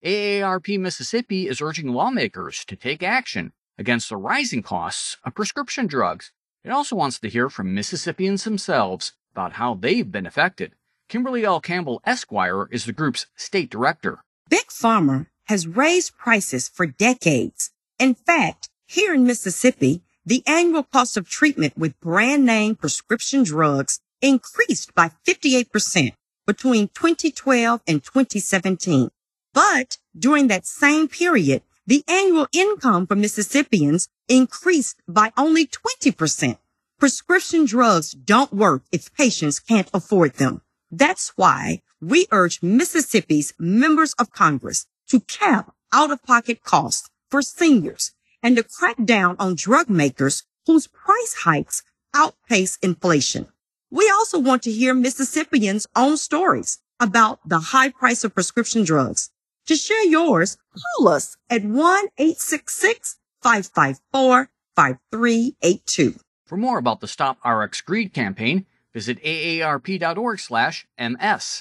AARP Mississippi is urging lawmakers to take action against the rising costs of prescription drugs. It also wants to hear from Mississippians themselves about how they've been affected. Kimberly L. Campbell Esquire is the group's state director. Big Pharma has raised prices for decades. In fact, here in Mississippi, the annual cost of treatment with brand name prescription drugs increased by 58% between 2012 and 2017. But during that same period, the annual income for Mississippians increased by only 20%. Prescription drugs don't work if patients can't afford them. That's why we urge Mississippi's members of Congress to cap out-of-pocket costs for seniors and to crack down on drug makers whose price hikes outpace inflation. We also want to hear Mississippians' own stories about the high price of prescription drugs. To share yours, call us at 1-866-554-5382. For more about the Stop RX Greed campaign, visit aarp.org/ms.